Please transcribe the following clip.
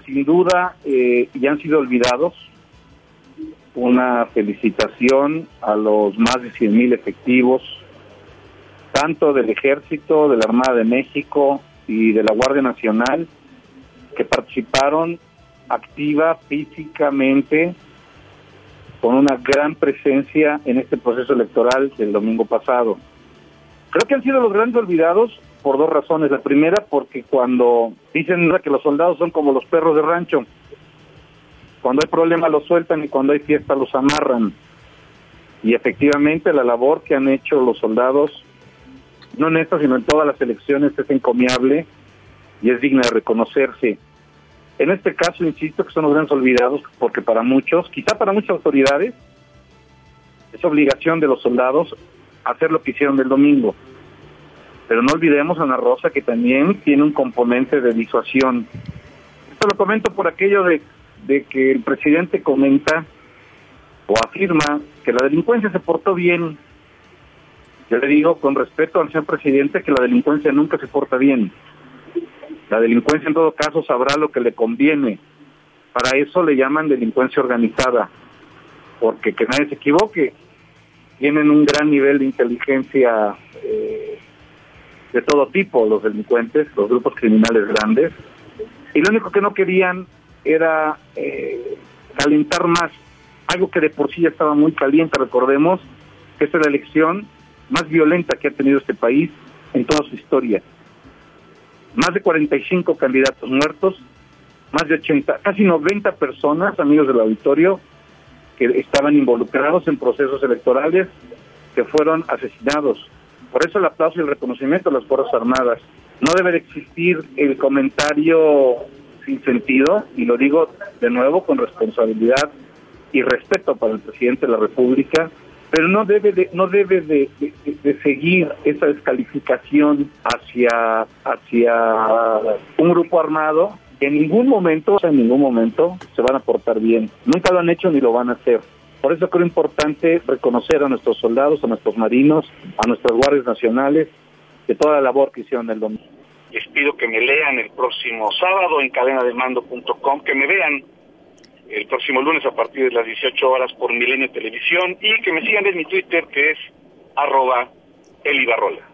sin duda, ya han sido olvidados. Una felicitación a los más de 100,000 efectivos, tanto del Ejército, de la Armada de México y de la Guardia Nacional, que participaron activa físicamente, con una gran presencia en este proceso electoral del domingo pasado. Creo que han sido los grandes olvidados por dos razones. La primera, porque cuando dicen que los soldados son como los perros de rancho, cuando hay problema los sueltan y cuando hay fiesta los amarran. Y efectivamente la labor que han hecho los soldados, no en esta sino en todas las elecciones, es encomiable y es digna de reconocerse. En este caso, insisto, que son los grandes olvidados, porque para muchos, quizá para muchas autoridades, es obligación de los soldados hacer lo que hicieron el domingo. Pero no olvidemos a Ana Rosa, que también tiene un componente de disuasión. Esto lo comento por aquello de que el presidente comenta o afirma que la delincuencia se portó bien. Yo le digo con respeto al señor presidente que la delincuencia nunca se porta bien. La delincuencia en todo caso sabrá lo que le conviene. Para eso le llaman delincuencia organizada, porque que nadie se equivoque, tienen un gran nivel de inteligencia de todo tipo los delincuentes, los grupos criminales grandes, y lo único que no querían era calentar más, algo que de por sí ya estaba muy caliente. Recordemos que esta es la elección más violenta que ha tenido este país en toda su historia. Más de 45 candidatos muertos, más de 80, casi 90 personas, amigos del auditorio, que estaban involucrados en procesos electorales, que fueron asesinados. Por eso el aplauso y el reconocimiento a las Fuerzas Armadas. No debe de existir el comentario sin sentido, y lo digo de nuevo con responsabilidad y respeto para el presidente de la República, pero no debe de seguir esa descalificación hacia un grupo armado que en ningún momento se van a portar bien. Nunca lo han hecho ni lo van a hacer. Por eso creo importante reconocer a nuestros soldados, a nuestros marinos, a nuestras guardias nacionales, de toda la labor que hicieron el domingo. Les pido que me lean el próximo sábado en cadenademando.com, que me vean el próximo lunes a partir de las 18 horas por Milenio Televisión, y que me sigan en mi Twitter, que es @elibarrola.